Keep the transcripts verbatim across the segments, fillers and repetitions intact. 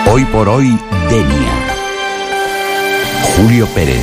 Hoy por hoy, Denia. Julio Pérez.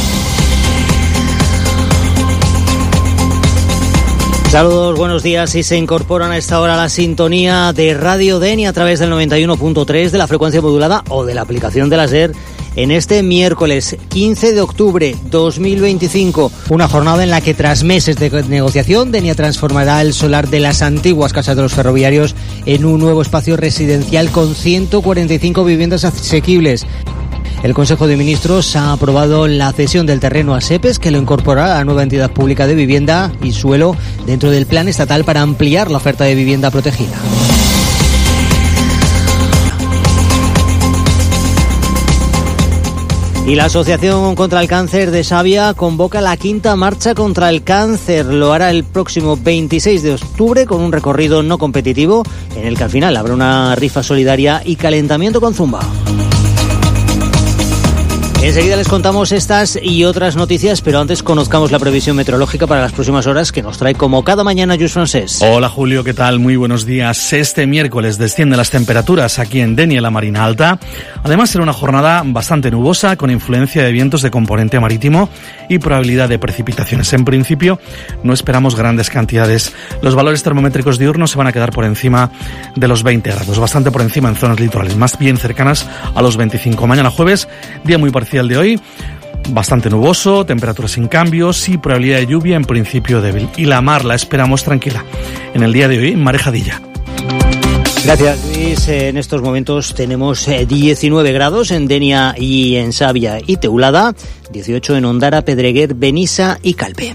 Saludos, buenos días. Y se incorporan a esta hora a la sintonía de Radio Denia a través del noventa y uno punto tres de la frecuencia modulada o de la aplicación de la SER en este miércoles quince de octubre dos mil veinticinco. Una jornada en la que tras meses de negociación, Denia transformará el solar de las antiguas casas de los ferroviarios en un nuevo espacio residencial con ciento cuarenta y cinco viviendas asequibles. El Consejo de Ministros ha aprobado la cesión del terreno a SEPES, que lo incorporará a la nueva entidad pública de vivienda y suelo dentro del plan estatal para ampliar la oferta de vivienda protegida. Y la Asociación contra el Cáncer de Xàbia convoca la quinta marcha contra el cáncer. Lo hará el próximo veintiséis de octubre con un recorrido no competitivo en el que al final habrá una rifa solidaria y calentamiento con zumba. Enseguida les contamos estas y otras noticias, pero antes conozcamos la previsión meteorológica para las próximas horas que nos trae como cada mañana Lluís Francés. Hola Julio, ¿qué tal? Muy buenos días. Este miércoles descienden las temperaturas aquí en Denia, la Marina Alta. Además será una jornada bastante nubosa con influencia de vientos de componente marítimo y probabilidad de precipitaciones. En principio no esperamos grandes cantidades. Los valores termométricos diurnos se van a quedar por encima de los veinte grados, bastante por encima en zonas litorales, más bien cercanas a los veinticinco. Mañana jueves, día muy parcial de hoy, bastante nuboso, temperaturas sin cambios y probabilidad de lluvia en principio débil. Y la mar la esperamos tranquila. En el día de hoy, marejadilla. Gracias, Luis. En estos momentos tenemos diecinueve grados en Denia y en Xàbia y Teulada, dieciocho en Ondara, Pedreguer, Benissa y Calpe.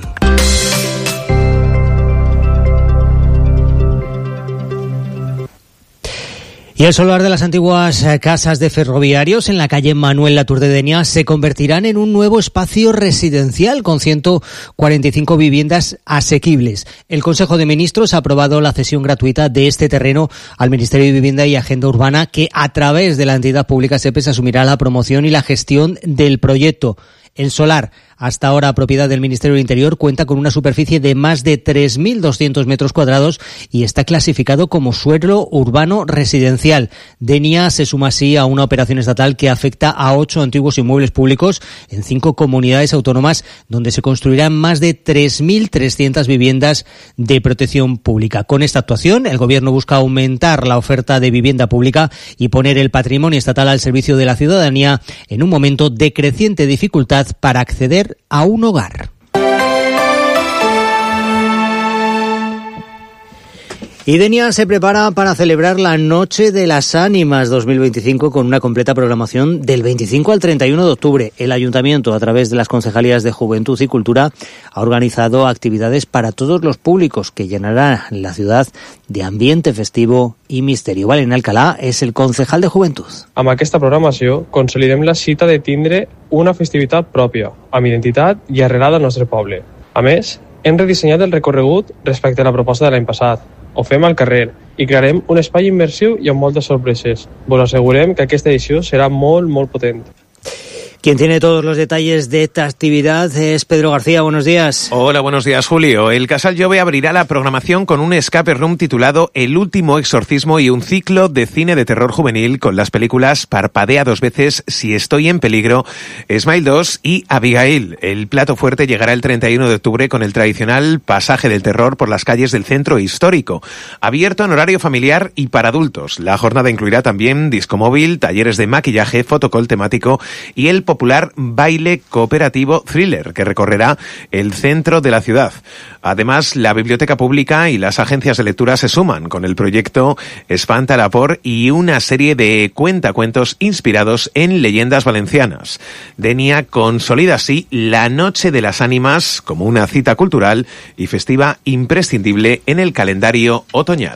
Y el solar de las antiguas casas de ferroviarios en la calle Manuel Latour de Denia se convertirán en un nuevo espacio residencial con ciento cuarenta y cinco viviendas asequibles. El Consejo de Ministros ha aprobado la cesión gratuita de este terreno al Ministerio de Vivienda y Agenda Urbana, que a través de la entidad pública SEPES asumirá la promoción y la gestión del proyecto. El solar, hasta ahora propiedad del Ministerio del Interior, cuenta con una superficie de más de tres mil doscientos metros cuadrados y está clasificado como suelo urbano residencial. Denia se suma así a una operación estatal que afecta a ocho antiguos inmuebles públicos en cinco comunidades autónomas, donde se construirán más de tres mil trescientas viviendas de protección pública. Con esta actuación, el Gobierno busca aumentar la oferta de vivienda pública y poner el patrimonio estatal al servicio de la ciudadanía en un momento de creciente dificultad para acceder a un hogar. Y Denia se prepara para celebrar la Noche de las Ánimas dos mil veinticinco con una completa programación del veinticinco al treinta y uno de octubre. El Ayuntamiento, a través de las Concejalías de Juventud y Cultura, ha organizado actividades para todos los públicos que llenarán la ciudad de ambiente festivo i misterio. Valen Alcalá és el concejal de Joventut. Amb aquesta programació consolidem la cita de tindre una festivitat pròpia, amb identitat i arrelada al nostre poble. A més, hem redissenyat el recorregut respecte a la proposta de l'any passat. Ho fem al carrer i crearem un espai immersiu i amb moltes sorpreses. Vos assegurem que aquesta edició serà molt, molt potent. Quien tiene todos los detalles de esta actividad es Pedro García. Buenos días. Hola, buenos días, Julio. El Casal Jove abrirá la programación con un escape room titulado El último exorcismo y un ciclo de cine de terror juvenil con las películas Parpadea dos veces, Si estoy en peligro, Smile dos y Abigail. El plato fuerte llegará el treinta y uno de octubre con el tradicional pasaje del terror por las calles del centro histórico. Abierto en horario familiar y para adultos. La jornada incluirá también disco móvil, talleres de maquillaje, fotocall temático y el popular baile cooperativo Thriller, que recorrerá el centro de la ciudad. Además, la biblioteca pública y las agencias de lectura se suman con el proyecto Espanta la Por y una serie de cuentacuentos inspirados en leyendas valencianas. Denia consolida así la Noche de las Ánimas como una cita cultural y festiva imprescindible en el calendario otoñal.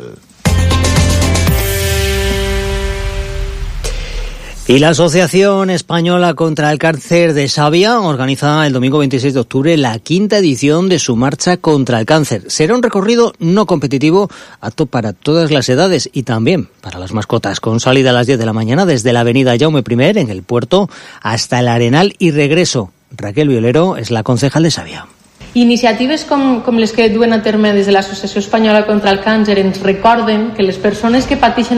Y la Asociación Española contra el Cáncer de Xàbia organiza el domingo veintiséis de octubre la quinta edición de su marcha contra el cáncer. Será un recorrido no competitivo apto para todas las edades y también para las mascotas, con salida a las diez de la mañana desde la avenida Jaume I en el puerto hasta el Arenal y regreso. Raquel Violero és la concejal de Xàbia. Iniciatives com, com les que duen a terme des de l'Associació Espanyola contra el Càncer ens recorden que les persones que pateixen